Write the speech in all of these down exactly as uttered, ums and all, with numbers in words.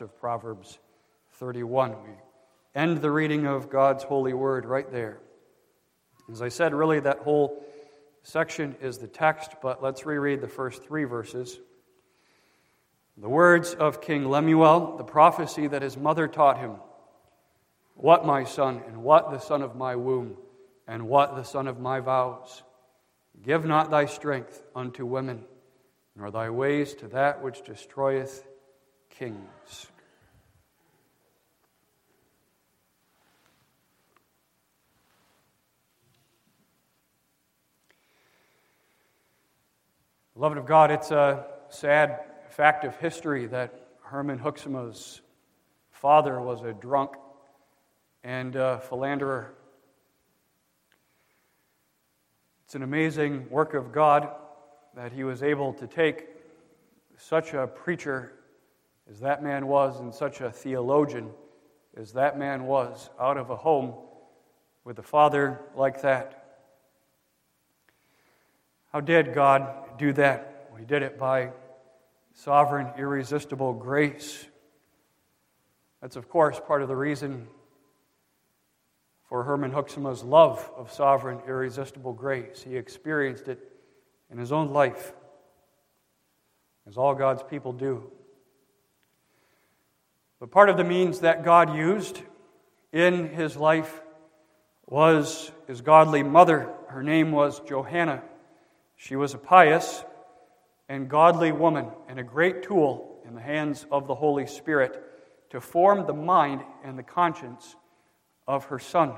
of Proverbs thirty-one. We end the reading of God's holy word right there. As I said, really that whole section is the text, but let's reread the first three verses. The words of King Lemuel, the prophecy that his mother taught him. What, my son, and what the son of my womb, and what the son of my vows? Give not thy strength unto women, nor thy ways to that which destroyeth kings. Beloved of God, it's a sad fact of history that Herman Hoeksema's father was a drunk and a philanderer. It's an amazing work of God that he was able to take such a preacher as that man was and such a theologian as that man was out of a home with a father like that. How did God do that? Well, he did it by sovereign, irresistible grace. That's, of course, part of the reason for Herman Hoeksema's love of sovereign, irresistible grace. He experienced it in his own life, as all God's people do. But part of the means that God used in his life was his godly mother. Her name was Johanna. She was a pious and godly woman and a great tool in the hands of the Holy Spirit to form the mind and the conscience of her son.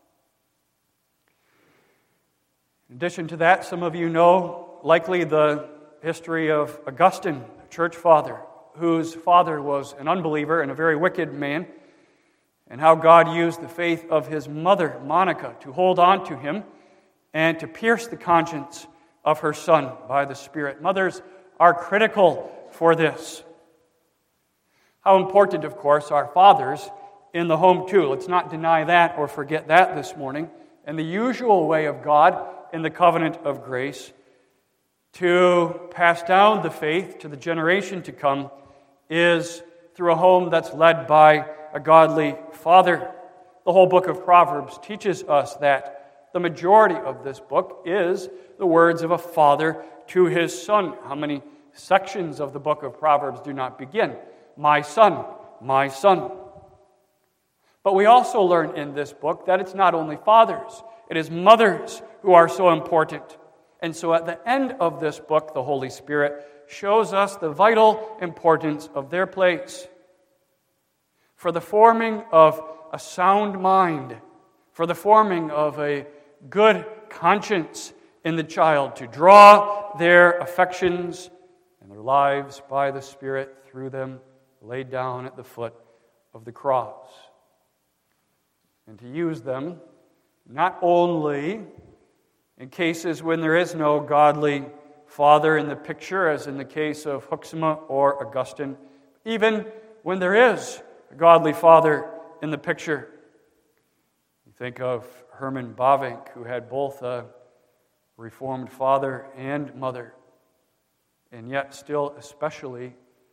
In addition to that, some of you know likely the history of Augustine, the church father, whose father was an unbeliever and a very wicked man, and how God used the faith of his mother, Monica, to hold on to him and to pierce the conscience of her son by the Spirit. Mothers are critical for this. How important, of course, are fathers in the home too. Let's not deny that or forget that this morning. And the usual way of God in the covenant of grace to pass down the faith to the generation to come is through a home that's led by a godly father. The whole book of Proverbs teaches us that. The majority of this book is the words of a father to his son. How many sections of the book of Proverbs do not begin? My son, my son. But we also learn in this book that it's not only fathers, it is mothers who are so important. And so at the end of this book, the Holy Spirit shows us the vital importance of their place for the forming of a sound mind, for the forming of a good conscience in the child, to draw their affections and their lives by the Spirit through them laid down at the foot of the cross. And to use them not only in cases when there is no godly father in the picture, as in the case of Hoeksema or Augustine, even when there is a godly father in the picture. You think of Herman Bavinck, who had both a Reformed father and mother, and yet still especially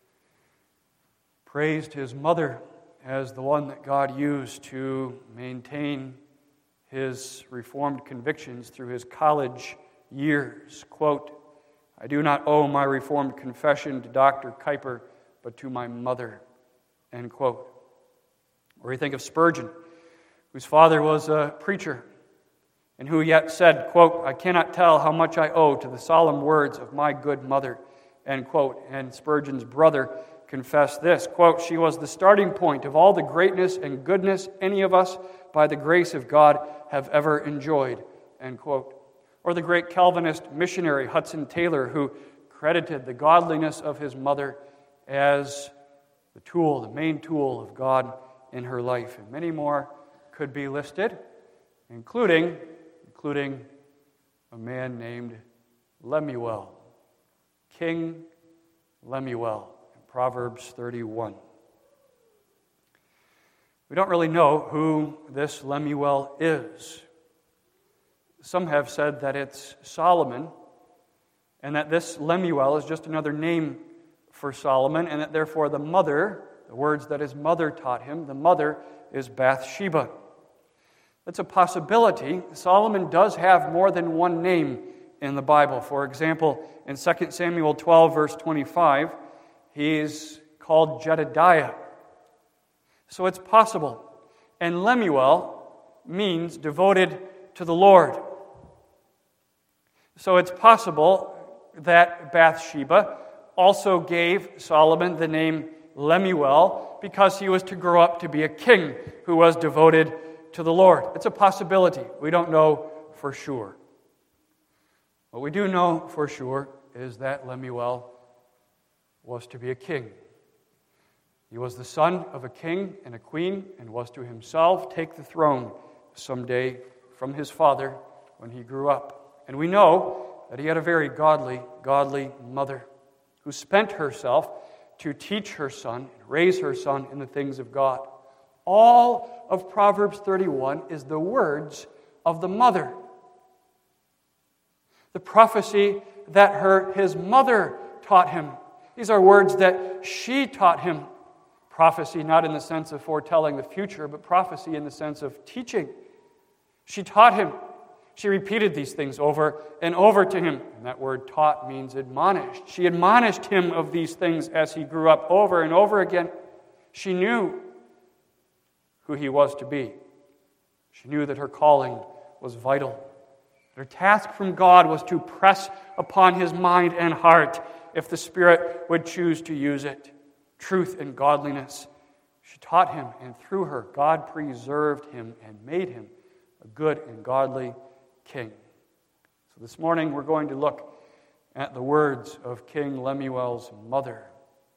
praised his mother as the one that God used to maintain his Reformed convictions through his college years. Quote, I do not owe my Reformed confession to Doctor Kuyper, but to my mother. End quote. Or you think of Spurgeon, whose father was a preacher, and who yet said, quote, I cannot tell how much I owe to the solemn words of my good mother, end quote. And Spurgeon's brother confessed this, quote, she was the starting point of all the greatness and goodness any of us, by the grace of God, have ever enjoyed, end quote. Or the great Calvinist missionary Hudson Taylor, who credited the godliness of his mother as the tool, the main tool of God in her life. And many more could be listed, including, including a man named Lemuel, King Lemuel, in Proverbs thirty-one. We don't really know who this Lemuel is. Some have said that it's Solomon, and that this Lemuel is just another name for Solomon, and that therefore the mother the words that his mother taught him. The mother is Bathsheba. That's a possibility. Solomon does have more than one name in the Bible. For example, in Second Samuel twelve, verse twenty-five, he's called Jedediah. So it's possible. And Lemuel means devoted to the Lord. So it's possible that Bathsheba also gave Solomon the name Lemuel because he was to grow up to be a king who was devoted to the Lord. It's a possibility. We don't know for sure. What we do know for sure is that Lemuel was to be a king. He was the son of a king and a queen and was to himself take the throne someday from his father when he grew up. And we know that he had a very godly, godly mother who spent herself to teach her son and raise her son in the things of God. All of Proverbs thirty-one is the words of the mother. The prophecy that her his mother taught him. These are words that she taught him. Prophecy not in the sense of foretelling the future, but prophecy in the sense of teaching. She taught him. She repeated these things over and over to him. And that word taught means admonished. She admonished him of these things as he grew up over and over again. She knew who he was to be. She knew that her calling was vital. Her task from God was to press upon his mind and heart, if the Spirit would choose to use it, truth and godliness. She taught him, and through her, God preserved him and made him a good and godly king. So this morning we're going to look at the words of King Lemuel's mother.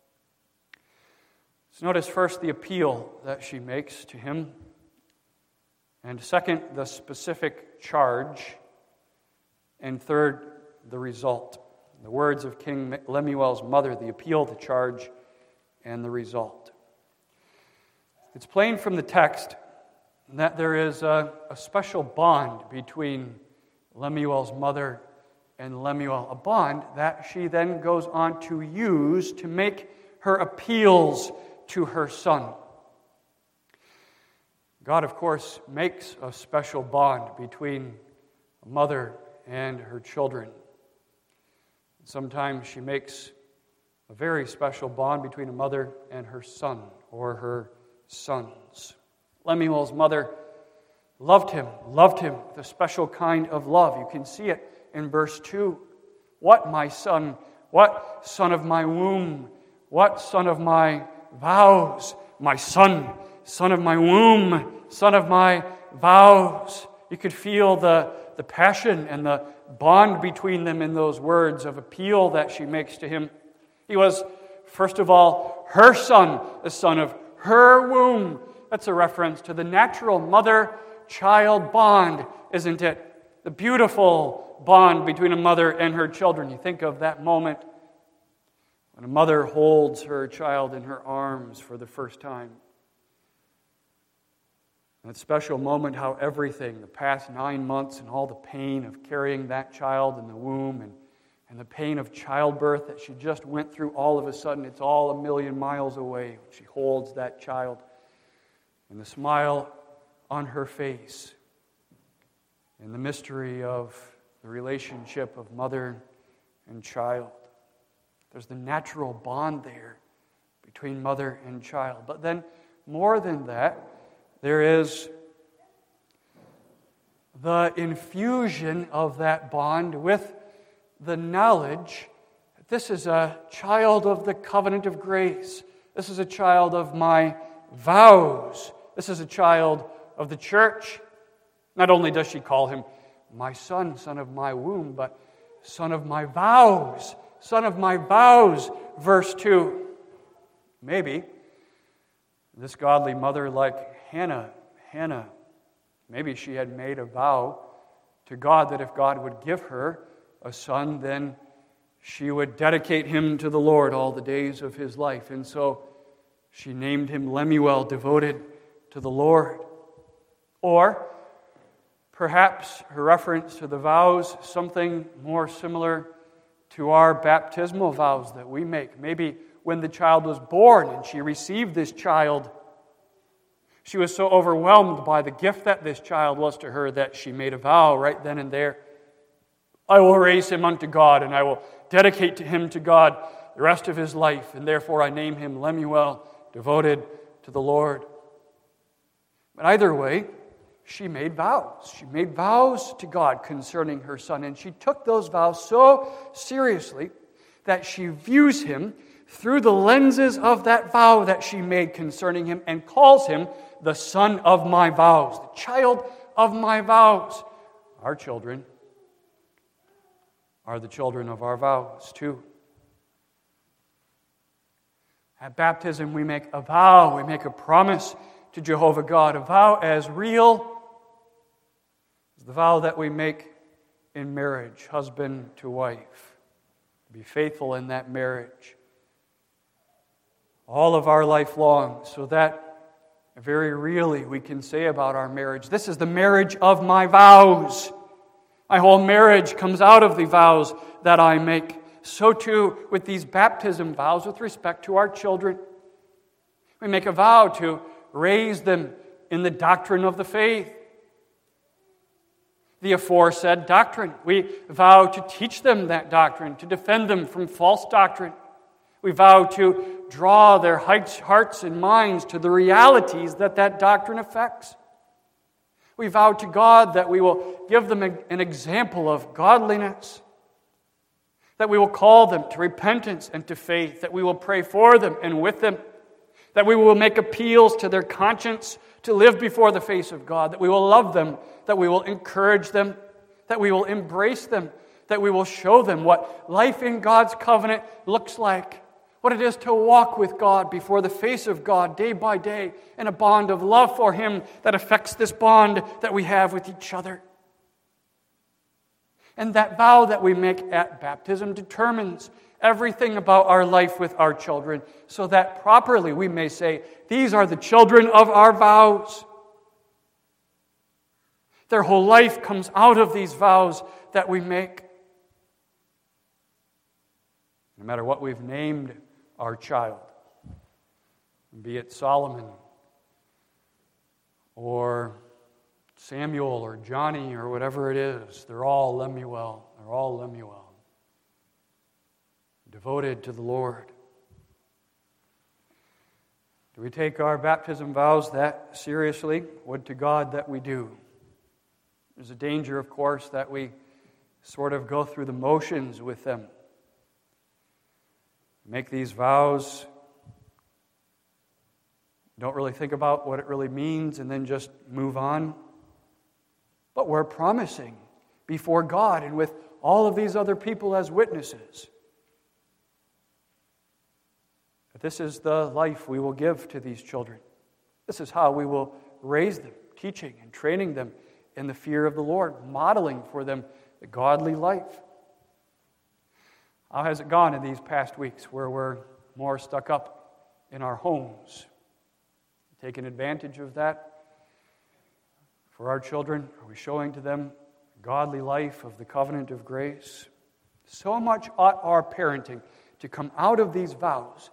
So notice first the appeal that she makes to him, and second, the specific charge, and third, the result. The words of King Lemuel's mother, the appeal, the charge, and the result. It's plain from the text that there is a, a special bond between Lemuel's mother and Lemuel, a bond that she then goes on to use to make her appeals to her son. God, of course, makes a special bond between a mother and her children. Sometimes she makes a very special bond between a mother and her son or her sons. Lemuel's mother loved him, loved him with a special kind of love. You can see it in verse two. What, my son? What, son of my womb? What, son of my vows? My son, son of my womb, son of my vows. You could feel the, the passion and the bond between them in those words of appeal that she makes to him. He was, first of all, her son, the son of her womb. That's a reference to the natural mother-child bond, isn't it? The beautiful bond between a mother and her children. You think of that moment when a mother holds her child in her arms for the first time. That special moment, how everything, the past nine months and all the pain of carrying that child in the womb and, and the pain of childbirth that she just went through, all of a sudden it's all a million miles away. She holds that child and the smile on her face and the mystery of the relationship of mother and child. There's the natural bond there between mother and child. But then, more than that, there is the infusion of that bond with the knowledge that this is a child of the covenant of grace. This is a child of my vows. This is a child of the church. Not only does she call him my son, son of my womb, but son of my vows. Son of my vows, verse two. Maybe this godly mother, like Hannah, Hannah, maybe she had made a vow to God that if God would give her a son, then she would dedicate him to the Lord all the days of his life. And so she named him Lemuel, devoted to the Lord. Or perhaps her reference to the vows, something more similar to our baptismal vows that we make. Maybe when the child was born and she received this child, she was so overwhelmed by the gift that this child was to her that she made a vow right then and there. I will raise him unto God, and I will dedicate to him to God the rest of his life, and therefore I name him Lemuel, devoted to the Lord. But either way, she made vows. She made vows to God concerning her son, and she took those vows so seriously that she views him through the lenses of that vow that she made concerning him and calls him the son of my vows, the child of my vows. Our children are the children of our vows too. At baptism, we make a vow, we make a promise to Jehovah God, a vow as real as the vow that we make in marriage, husband to wife, to be faithful in that marriage all of our life long, so that very really we can say about our marriage, this is the marriage of my vows. My whole marriage comes out of the vows that I make. So too with these baptism vows with respect to our children. We make a vow to raise them in the doctrine of the faith, the aforesaid doctrine. We vow to teach them that doctrine, to defend them from false doctrine. We vow to draw their hearts and minds to the realities that that doctrine affects. We vow to God that we will give them an example of godliness, that we will call them to repentance and to faith, that we will pray for them and with them, that we will make appeals to their conscience to live before the face of God, that we will love them, that we will encourage them, that we will embrace them, that we will show them what life in God's covenant looks like, what it is to walk with God before the face of God day by day in a bond of love for Him that affects this bond that we have with each other. And that vow that we make at baptism determines everything about our life with our children, so that properly we may say, these are the children of our vows. Their whole life comes out of these vows that we make. No matter what we've named our child, be it Solomon or Samuel or Johnny or whatever it is, they're all Lemuel. They're all Lemuel. Devoted to the Lord. Do we take our baptism vows that seriously? Would to God that we do. There's a danger, of course, that we sort of go through the motions with them. Make these vows, don't really think about what it really means, and then just move on. But we're promising before God and with all of these other people as witnesses that this is the life we will give to these children. This is how we will raise them, teaching and training them in the fear of the Lord, modeling for them the godly life. How has it gone in these past weeks where we're more stuck up in our homes? Taking advantage of that for our children? Are we showing to them the godly life of the covenant of grace? So much ought our parenting to come out of these vows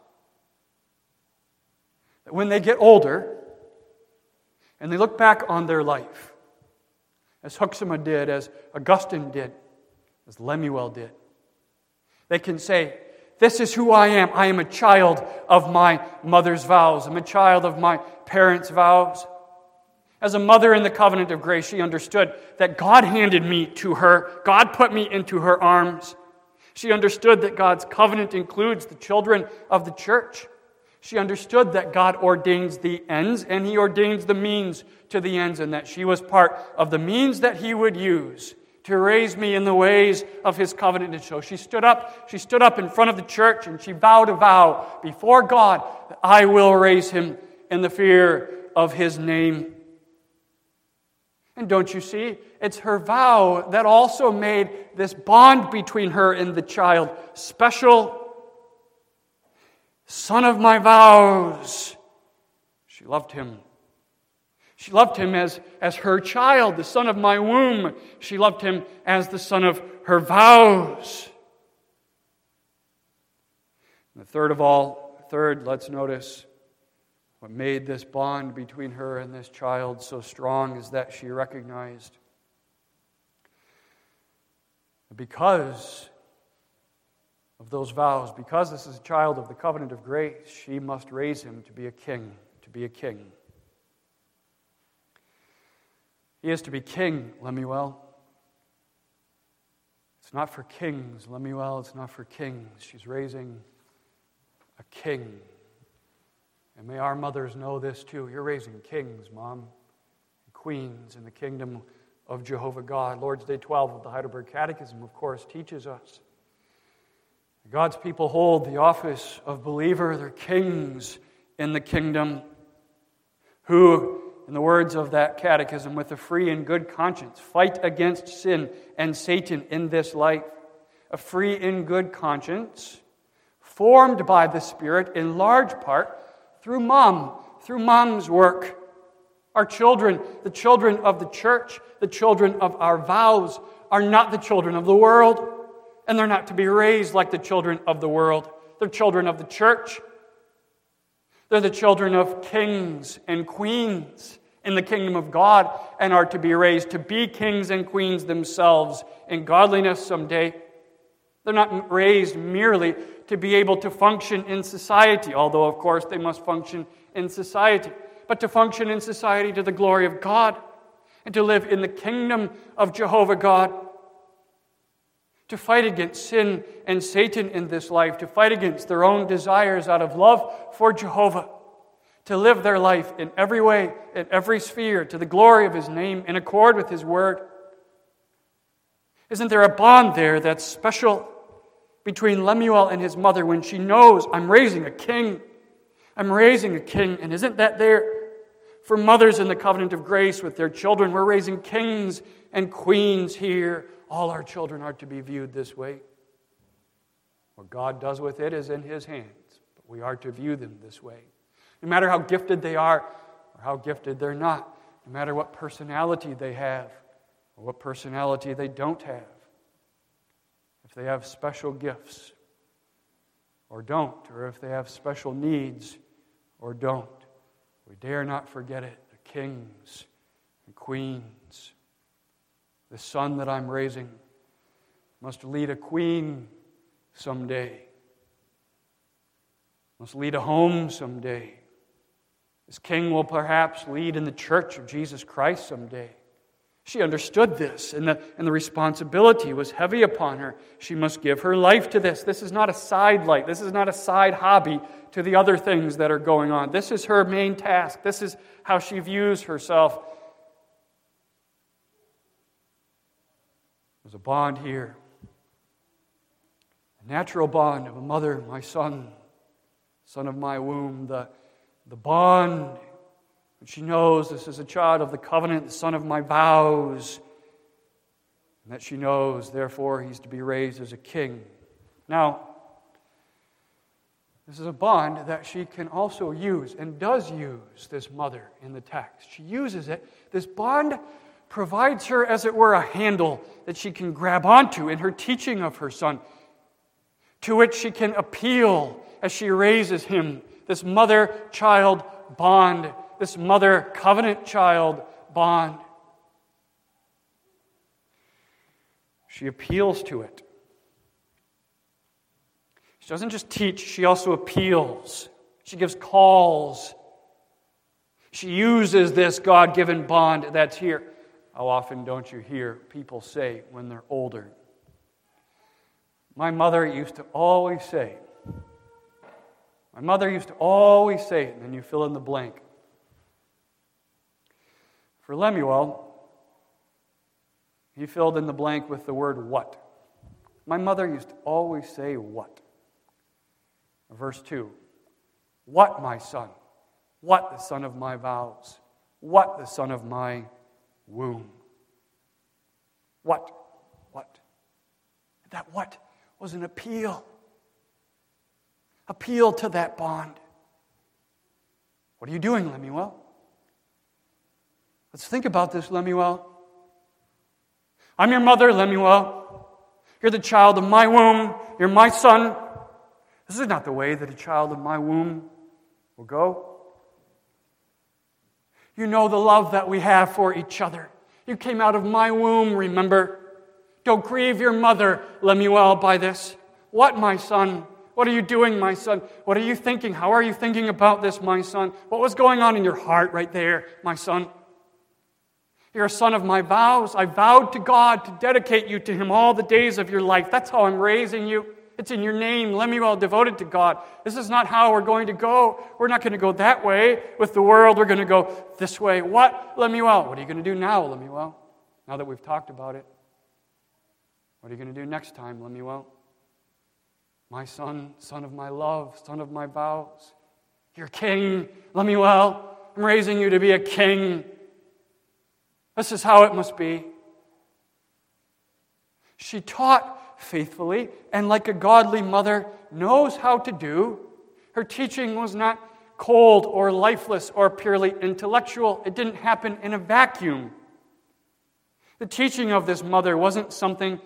that when they get older and they look back on their life, as Huxima did, as Augustine did, as Lemuel did, they can say, this is who I am. I am a child of my mother's vows. I'm a child of my parents' vows. As a mother in the covenant of grace, she understood that God handed me to her. God put me into her arms. She understood that God's covenant includes the children of the church. She understood that God ordains the ends and He ordains the means to the ends, and that she was part of the means that He would use to raise me in the ways of His covenant. And so she stood up, she stood up in front of the church and she vowed a vow before God that I will raise him in the fear of His name. And don't you see, it's her vow that also made this bond between her and the child special. Son of my vows. She loved him. She loved him as, as her child, the son of my womb. She loved him as the son of her vows. And the third of all third, let's notice what made this bond between her and this child so strong is that she recognized that because of those vows, because this is a child of the covenant of grace, she must raise him to be a king, to be a king. He is to be king, Lemuel. It's not for kings, Lemuel. It's not for kings. She's raising a king. And may our mothers know this too. You're raising kings, Mom, queens in the kingdom of Jehovah God. Lord's Day twelve of the Heidelberg Catechism, of course, teaches us God's people hold the office of believer. They're kings in the kingdom who, in the words of that catechism, with a free and good conscience, fight against sin and Satan in this life. A free and good conscience formed by the Spirit in large part through Mom, through Mom's work. Our children, the children of the church, the children of our vows, are not the children of the world. And they're not to be raised like the children of the world. They're children of the church. They're the children of kings and queens in the kingdom of God and are to be raised to be kings and queens themselves in godliness someday. They're not raised merely to be able to function in society, although, of course, they must function in society, but to function in society to the glory of God and to live in the kingdom of Jehovah God. To fight against sin and Satan in this life, to fight against their own desires out of love for Jehovah, to live their life in every way, in every sphere, to the glory of His name, in accord with His word. Isn't there a bond there that's special between Lemuel and his mother when she knows, I'm raising a king, I'm raising a king, and isn't that there for mothers in the covenant of grace with their children? We're raising kings and queens here. All our children are to be viewed this way. What God does with it is in His hands, but we are to view them this way. No matter how gifted they are or how gifted they're not, no matter what personality they have or what personality they don't have, if they have special gifts or don't, or if they have special needs or don't, we dare not forget it. The kings and queens. The son that I'm raising must lead a queen someday. Must lead a home someday. This king will perhaps lead in the church of Jesus Christ someday. She understood this, and the, and the responsibility was heavy upon her. She must give her life to this. This is not a side light. This is not a side hobby to the other things that are going on. This is her main task. This is how she views herself. There's a bond here. A natural bond of a mother, my son, son of my womb. The, the bond, which she knows this is a child of the covenant, the son of my vows. And that she knows, therefore, he's to be raised as a king. Now, this is a bond that she can also use, and does use, this mother in the text. She uses it. This bond provides her, as it were, a handle that she can grab onto in her teaching of her son, to which she can appeal as she raises him. This mother-child bond, this mother-covenant-child bond. She appeals to it. She doesn't just teach, she also appeals. She gives calls. She uses this God-given bond that's here. How often don't you hear people say when they're older? My mother used to always say, my mother used to always say, and then you fill in the blank. For Lemuel, he filled in the blank with the word what. My mother used to always say what. Verse two, what, my son? What, the son of my vows? What, the son of my womb? What? What? That what was an appeal. Appeal to that bond. What are you doing, Lemuel? Let's think about this, Lemuel. I'm your mother, Lemuel. You're the child of my womb. You're my son. This is not the way that a child of my womb will go. You know the love that we have for each other. You came out of my womb, remember? Don't grieve your mother, Lemuel, by this. What, my son? What are you doing, my son? What are you thinking? How are you thinking about this, my son? What was going on in your heart right there, my son? You're a son of my vows. I vowed to God to dedicate you to Him all the days of your life. That's how I'm raising you. It's in your name, Lemuel, devoted to God. This is not how we're going to go. We're not going to go that way with the world. We're going to go this way. What, Lemuel? What are you going to do now, Lemuel? Now that we've talked about it. What are you going to do next time, Lemuel? My son, son of my love, son of my vows. You're king, Lemuel. I'm raising you to be a king. This is how it must be. She taught faithfully, and like a godly mother knows how to do. Her teaching was not cold or lifeless or purely intellectual. It didn't happen in a vacuum. The teaching of this mother wasn't something,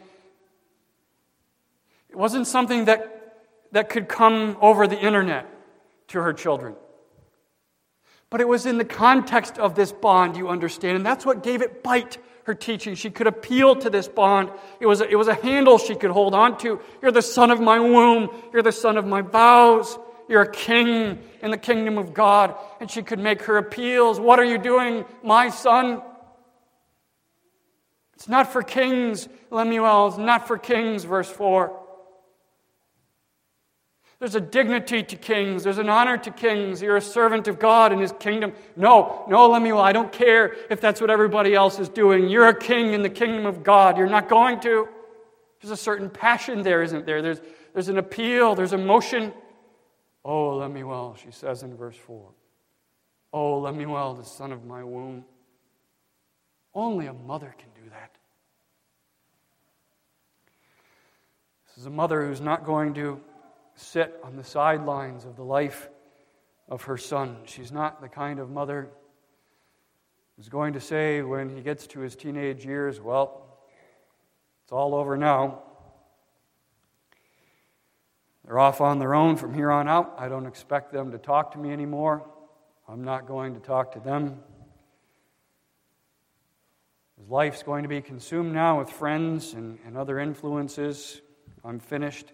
it wasn't something that, that could come over the internet to her children. But it was in the context of this bond, you understand, and that's what gave it bite, her teaching. She could appeal to this bond. It was a, it was a handle she could hold on to. You're the son of my womb. You're the son of my vows. You're a king in the kingdom of God. And she could make her appeals. What are you doing, my son? It's not for kings, Lemuel. It's not for kings, verse four. There's a dignity to kings. There's an honor to kings. You're a servant of God in His kingdom. No, no, Lemuel, I don't care if that's what everybody else is doing. You're a king in the kingdom of God. You're not going to. There's a certain passion there, isn't there? There's, there's an appeal. There's emotion. Oh, Lemuel, she says in verse four. Oh, Lemuel, the son of my womb. Only a mother can do that. This is a mother who's not going to sit on the sidelines of the life of her son. She's not the kind of mother who's going to say when he gets to his teenage years, well, it's all over now. They're off on their own from here on out. I don't expect them to talk to me anymore. I'm not going to talk to them. His life's going to be consumed now with friends and, and other influences. I'm finished.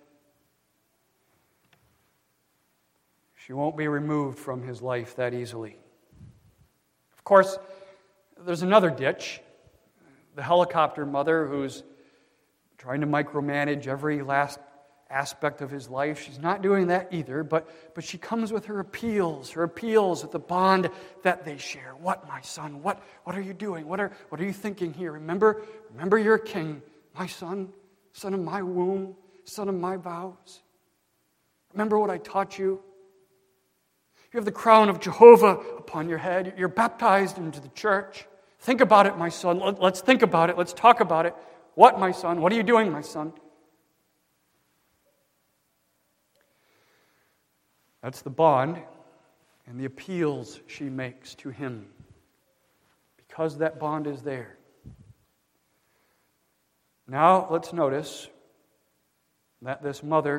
She won't be removed from his life that easily. Of course, there's another ditch. The helicopter mother who's trying to micromanage every last aspect of his life. She's not doing that either, but, but she comes with her appeals, her appeals with the bond that they share. What, my son? What, what are you doing? What are, what are you thinking here? Remember, remember you're a king, my son, son of my womb, son of my vows. Remember what I taught you? You have the crown of Jehovah upon your head. You're baptized into the church. Think about it, my son. Let's think about it. Let's talk about it. What, my son? What are you doing, my son? That's the bond and the appeals she makes to him. Because that bond is there. Now, let's notice that this mother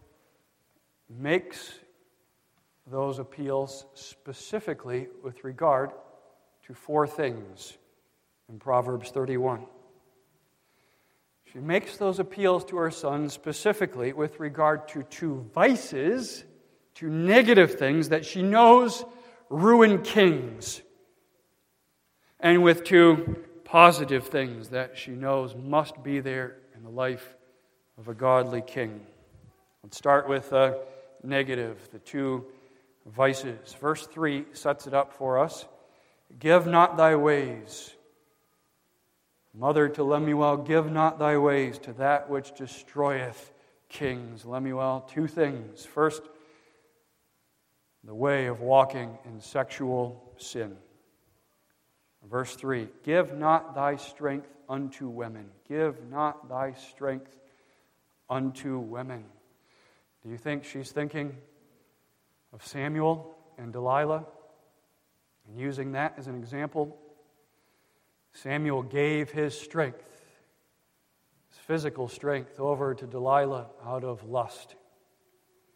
makes those appeals specifically with regard to four things in Proverbs thirty-one. She makes those appeals to her son specifically with regard to two vices, two negative things that she knows ruin kings, and with two positive things that she knows must be there in the life of a godly king. Let's start with uh, negative, the two vices. Verse three sets it up for us. Give not thy ways. Mother to Lemuel, give not thy ways to that which destroyeth kings. Lemuel, two things. First, the way of walking in sexual sin. Verse three, give not thy strength unto women. Give not thy strength unto women. Do you think she's thinking of Samuel and Delilah and using that as an example? Samuel gave his strength, his physical strength, over to Delilah out of lust.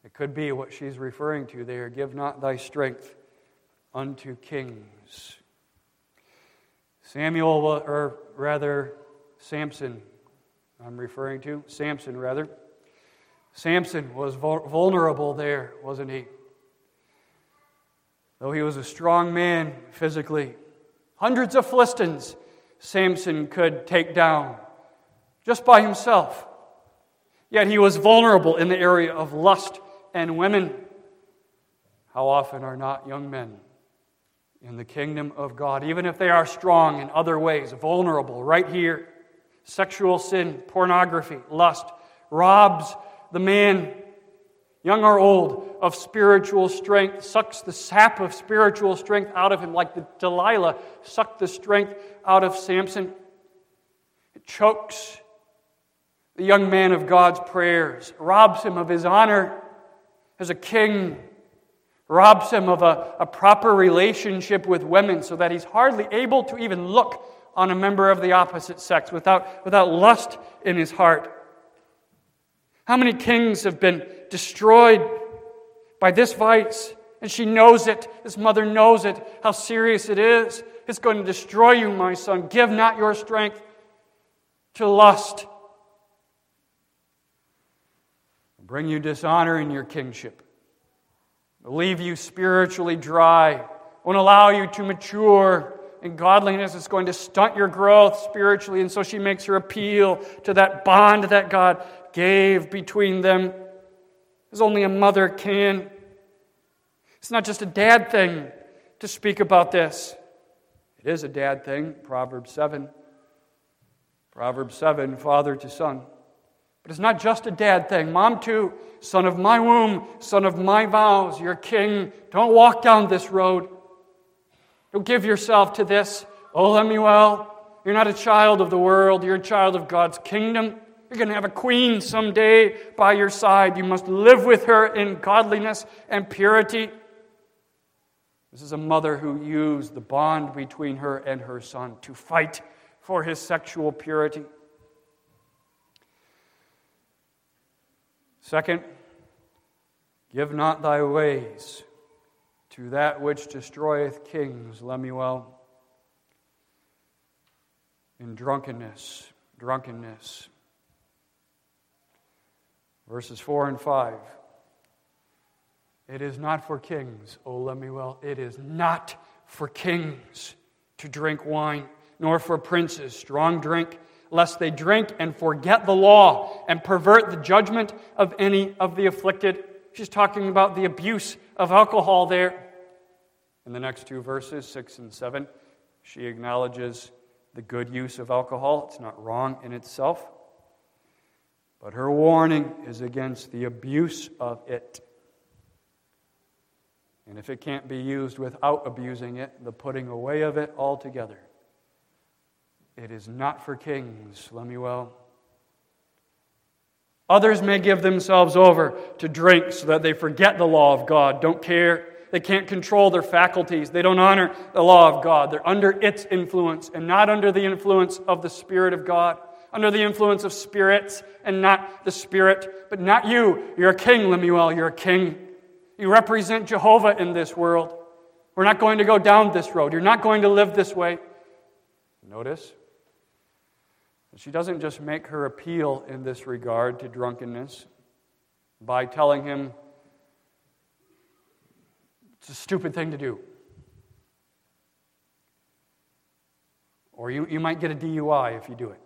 It could be what she's referring to there. Give not thy strength unto kings. Samuel, or rather Samson, I'm referring to, Samson rather. Samson was vulnerable there, wasn't he? Though he was a strong man physically, hundreds of Philistines Samson could take down just by himself. Yet he was vulnerable in the area of lust and women. How often are not young men in the kingdom of God, even if they are strong in other ways, vulnerable right here? Sexual sin, pornography, lust robs the man, young or old, of spiritual strength, sucks the sap of spiritual strength out of him, like the Delilah sucked the strength out of Samson. It chokes the young man of God's prayers, robs him of his honor as a king, robs him of a, a proper relationship with women so that he's hardly able to even look on a member of the opposite sex without, without lust in his heart. How many kings have been destroyed by this vice? And she knows it. This mother knows it, how serious it is. It's going to destroy you, my son. Give not your strength to lust. Bring you dishonor in your kingship. Leave you spiritually dry. Won't allow you to mature in godliness. It's going to stunt your growth spiritually. And so she makes her appeal to that bond that God gave between them, as only a mother can. It's not just a dad thing to speak about this. It is a dad thing, Proverbs seven. Proverbs seven, father to son. But it's not just a dad thing. Mom too, son of my womb, son of my vows, you're king. Don't walk down this road. Don't give yourself to this. Oh, Lemuel, you're not a child of the world. You're a child of God's kingdom. You're going to have a queen someday by your side. You must live with her in godliness and purity. This is a mother who used the bond between her and her son to fight for his sexual purity. Second, give not thy ways to that which destroyeth kings, Lemuel. In drunkenness, drunkenness. Verses four and five. It is not for kings, O Lemuel, it is not for kings to drink wine, nor for princes strong drink, lest they drink and forget the law and pervert the judgment of any of the afflicted. She's talking about the abuse of alcohol there. In the next two verses, six and seven, she acknowledges the good use of alcohol. It's not wrong in itself. But her warning is against the abuse of it. And if it can't be used without abusing it, the putting away of it altogether. It is not for kings, Lemuel. Others may give themselves over to drink so that they forget the law of God, don't care. They can't control their faculties. They don't honor the law of God. They're under its influence and not under the influence of the Spirit of God. Under the influence of spirits and not the Spirit. But not you. You're a king, Lemuel. You're a king. You represent Jehovah in this world. We're not going to go down this road. You're not going to live this way. Notice, she doesn't just make her appeal in this regard to drunkenness by telling him it's a stupid thing to do. Or you, you might get a D U I if you do it.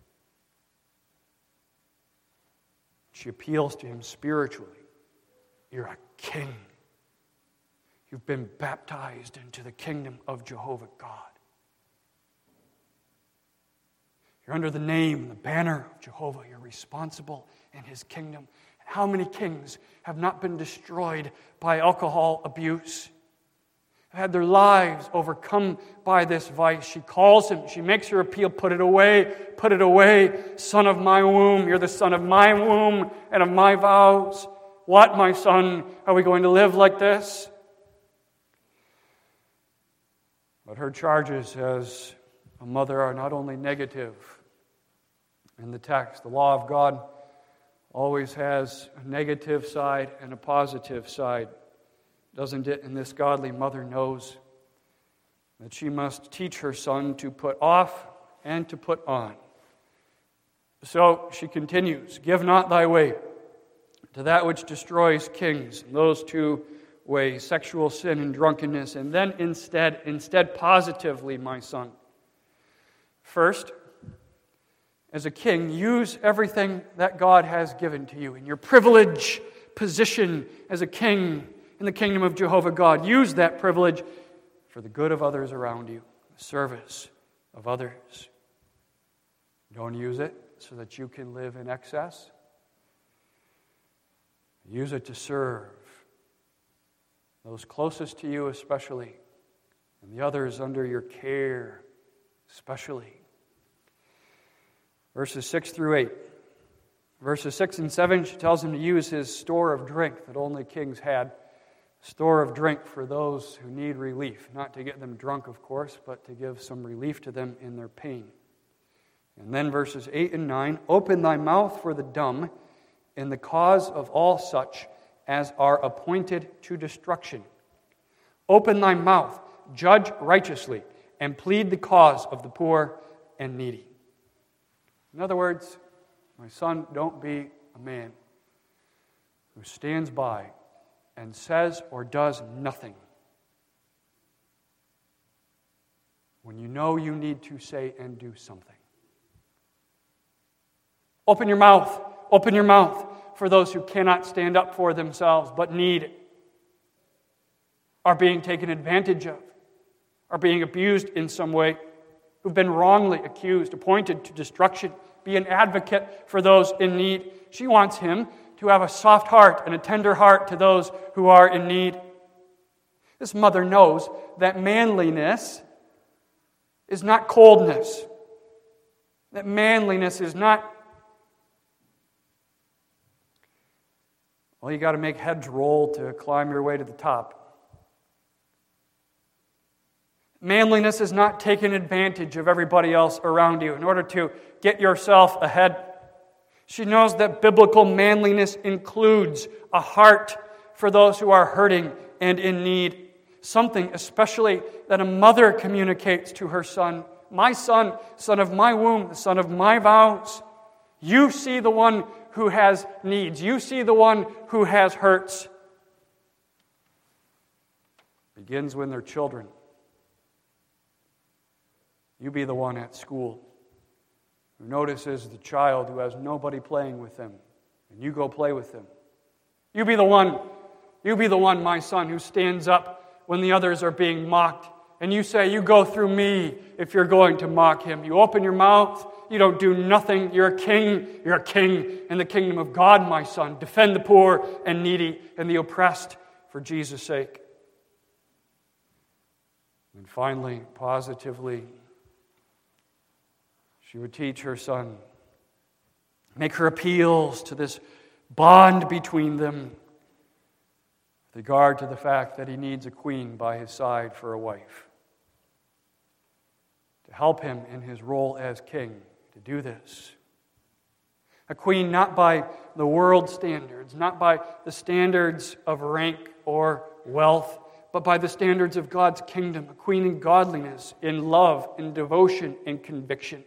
She appeals to him spiritually. You're a king. You've been baptized into the kingdom of Jehovah God. You're under the name, the banner of Jehovah. You're responsible in His kingdom. How many kings have not been destroyed by alcohol abuse? Have had their lives overcome by this vice. She calls him. She makes her appeal. Put it away. Put it away. Son of my womb. You're the son of my womb and of my vows. What, my son? Are we going to live like this? But her charges as a mother are not only negative in the text. The law of God always has a negative side and a positive side, doesn't it? And this godly mother knows that she must teach her son to put off and to put on. So she continues, "Give not thy way to that which destroys kings." In those two ways, sexual sin and drunkenness. And then instead, instead positively, my son. First, as a king, use everything that God has given to you in your privilege, position as a king in the kingdom of Jehovah God. Use that privilege for the good of others around you, the service of others. Don't use it so that you can live in excess. Use it to serve those closest to you especially, and the others under your care especially. Verses six through eight. Verses six and seven, she tells him to use his store of drink that only kings had. Store of drink for those who need relief. Not to get them drunk, of course, but to give some relief to them in their pain. And then verses eight and nine, "Open thy mouth for the dumb in the cause of all such as are appointed to destruction. Open thy mouth, judge righteously, and plead the cause of the poor and needy." In other words, my son, don't be a man who stands by and says or does nothing when you know you need to say and do something. Open your mouth. Open your mouth for those who cannot stand up for themselves but need it, are being taken advantage of, are being abused in some way, who've been wrongly accused, appointed to destruction. Be an advocate for those in need. She wants him to have a soft heart and a tender heart to those who are in need. This mother knows that manliness is not coldness. That manliness is not, well, you got to make heads roll to climb your way to the top. Manliness is not taking advantage of everybody else around you in order to get yourself ahead. She knows that biblical manliness includes a heart for those who are hurting and in need. Something especially that a mother communicates to her son. My son, son of my womb, the son of my vows. You see the one who has needs. You see the one who has hurts. Begins when they're children. You be the one at school who notices the child who has nobody playing with them, and you go play with them. You be the one, you be the one, my son, who stands up when the others are being mocked, and you say, you go through me if you're going to mock him. You open your mouth, you don't do nothing. You're a king, you're a king in the kingdom of God, my son. Defend the poor and needy and the oppressed for Jesus' sake. And finally, positively, she would teach her son, make her appeals to this bond between them with regard to the fact that he needs a queen by his side for a wife. To help him in his role as king to do this. A queen not by the world standards, not by the standards of rank or wealth, but by the standards of God's kingdom. A queen in godliness, in love, in devotion, in conviction.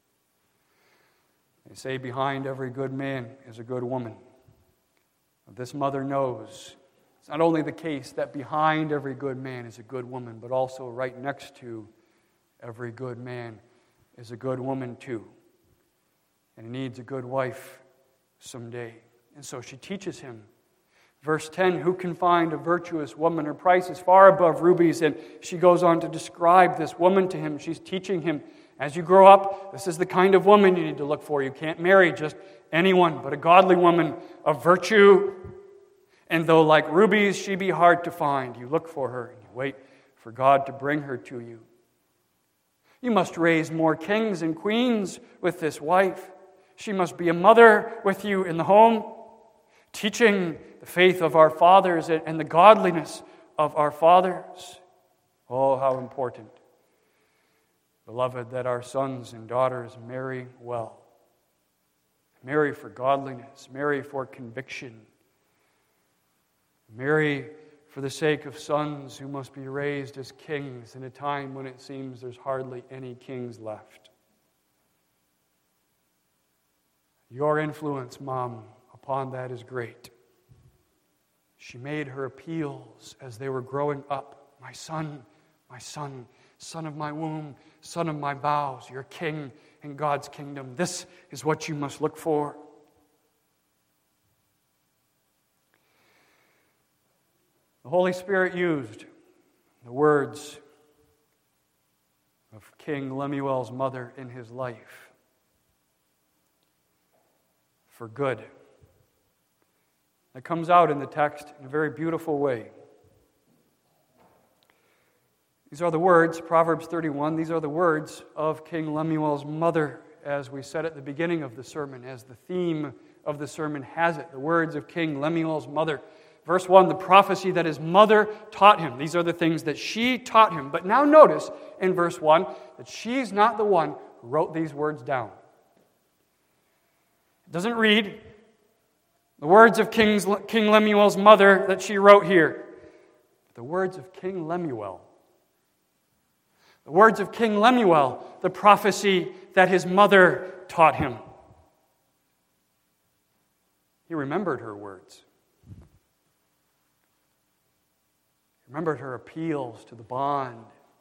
They say behind every good man is a good woman. But this mother knows it's not only the case that behind every good man is a good woman, but also right next to every good man is a good woman too. And he needs a good wife someday. And so she teaches him. Verse ten, who can find a virtuous woman? Her price is far above rubies. And she goes on to describe this woman to him. She's teaching him, as you grow up, this is the kind of woman you need to look for. You can't marry just anyone, but a godly woman of virtue. And though like rubies she be hard to find, you look for her and you wait for God to bring her to you. You must raise more kings and queens with this wife. She must be a mother with you in the home, teaching the faith of our fathers and the godliness of our fathers. Oh, how important, beloved, that our sons and daughters marry well. Marry for godliness. Marry for conviction. Marry for the sake of sons who must be raised as kings in a time when it seems there's hardly any kings left. Your influence, Mom, upon that is great. She made her appeals as they were growing up. My son, my son, son of my womb, son of my vows, you're king in God's kingdom. This is what you must look for. The Holy Spirit used the words of King Lemuel's mother in his life for good. It comes out in the text in a very beautiful way. These are the words, Proverbs thirty-one, these are the words of King Lemuel's mother, as we said at the beginning of the sermon, as the theme of the sermon has it, the words of King Lemuel's mother. Verse one, the prophecy that his mother taught him. These are the things that she taught him. But now notice in verse one that she's not the one who wrote these words down. It doesn't read the words of King's, King Lemuel's mother that she wrote here. The words of King Lemuel. The words of King Lemuel, the prophecy that his mother taught him. He remembered her words. He remembered her appeals to the bond.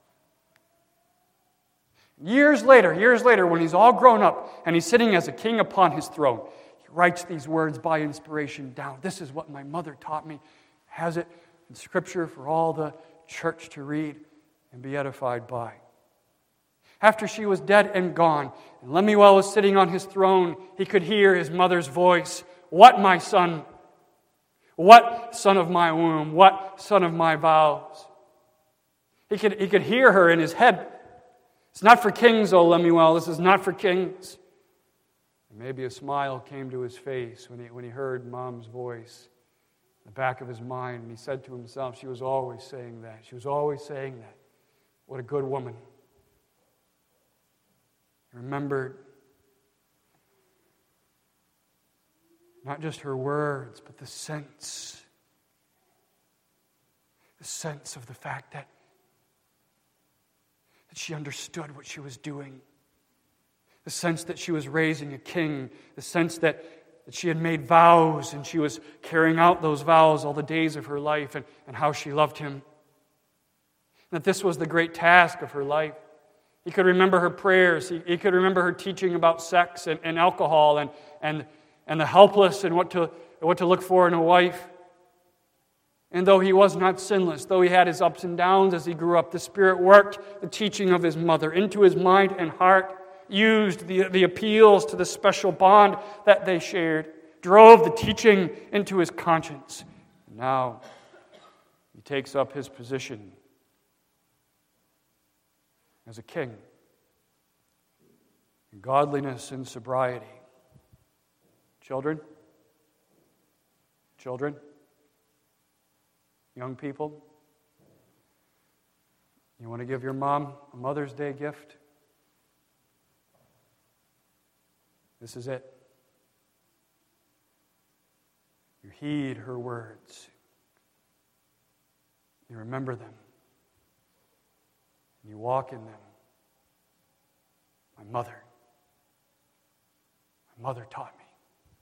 Years later, years later, when he's all grown up and he's sitting as a king upon his throne, he writes these words by inspiration down. This is what my mother taught me. Has it in Scripture for all the church to read and be edified by. After she was dead and gone, and Lemuel was sitting on his throne, he could hear his mother's voice. What, my son? What, son of my womb? What, son of my vows? He could, he could hear her in his head. It's not for kings, O Lemuel. This is not for kings. And maybe a smile came to his face when he, when he heard Mom's voice in the back of his mind. And he said to himself, she was always saying that. She was always saying that. What a good woman. He remembered not just her words, but the sense. The sense of the fact that, that she understood what she was doing. The sense that she was raising a king. The sense that, that she had made vows and she was carrying out those vows all the days of her life and, and how she loved him. And that this was the great task of her life. He could remember her prayers. He, he could remember her teaching about sex and, and alcohol and, and, and the helpless and what to, what to look for in a wife. And though he was not sinless, though he had his ups and downs as he grew up, the Spirit worked the teaching of his mother into his mind and heart, used the, the appeals to the special bond that they shared, drove the teaching into his conscience. Now he takes up his position as a king in godliness and sobriety. Children, children, young people, you want to give your mom a Mother's Day gift? This is it. You heed her words. You remember them. You walk in them. My mother. My mother taught me.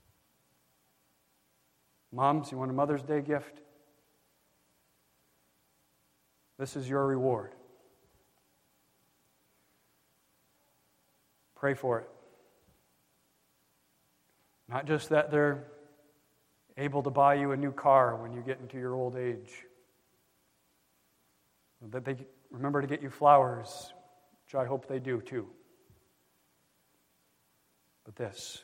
Moms, you want a Mother's Day gift? This is your reward. Pray for it. Not just that they're able to buy you a new car when you get into your old age. That they remember to get you flowers, which I hope they do too. But this.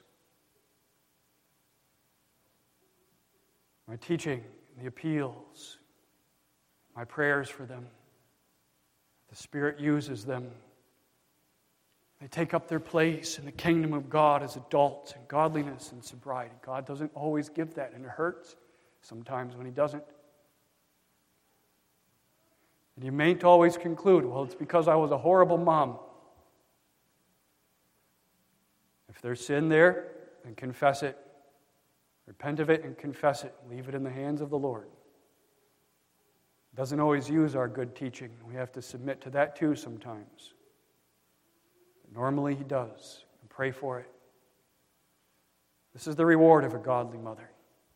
My teaching, the appeals, my prayers for them. The Spirit uses them. They take up their place in the kingdom of God as adults in godliness and sobriety. God doesn't always give that, and it hurts sometimes when He doesn't. And you mayn't always conclude, well, it's because I was a horrible mom. If there's sin there, and confess it. Repent of it and confess it. Leave it in the hands of the Lord. He doesn't always use our good teaching. We have to submit to that too sometimes. But normally He does. And pray for it. This is the reward of a godly mother.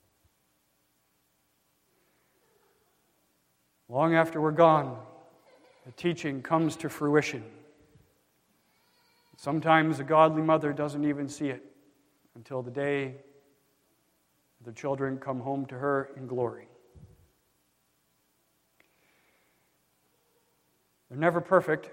Long after we're gone, the teaching comes to fruition. Sometimes a godly mother doesn't even see it until the day the children come home to her in glory. They're never perfect.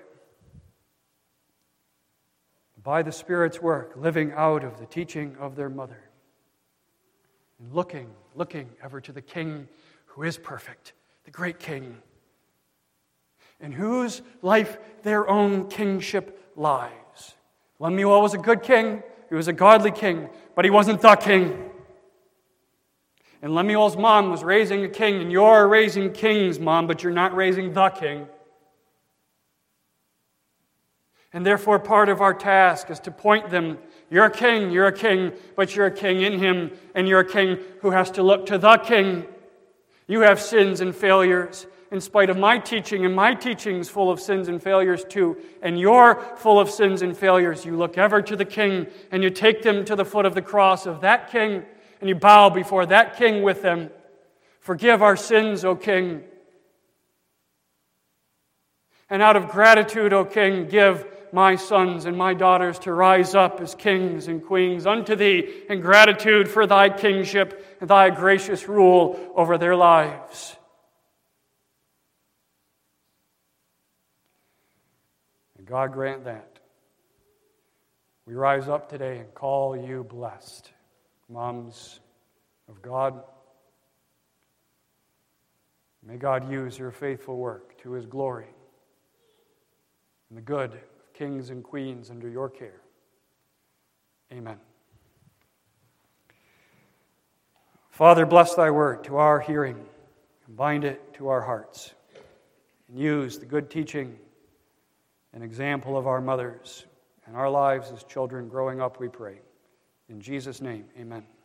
By the Spirit's work, living out of the teaching of their mother, and looking, looking ever to the King who is perfect, the great King, in whose life their own kingship lies. Lemuel was a good king, he was a godly king, but he wasn't the king. And Lemuel's mom was raising a king, and you're raising kings, Mom, but you're not raising the king. And therefore, part of our task is to point them, you're a king, you're a king, but you're a king in Him, and you're a king who has to look to the King. You have sins and failures, in spite of my teaching, and my teaching's full of sins and failures too, and you're full of sins and failures. You look ever to the King, and you take them to the foot of the cross of that King, and you bow before that King with them. Forgive our sins, O King. And out of gratitude, O King, give my sons and my daughters to rise up as kings and queens unto Thee in gratitude for Thy kingship and Thy gracious rule over their lives. And God grant that. We rise up today and call you blessed, moms of God. May God use your faithful work to His glory and the good of kings and queens under your care. Amen. Father, bless Thy word to our hearing and bind it to our hearts. And use the good teaching and example of our mothers and our lives as children growing up, we pray. In Jesus' name, amen.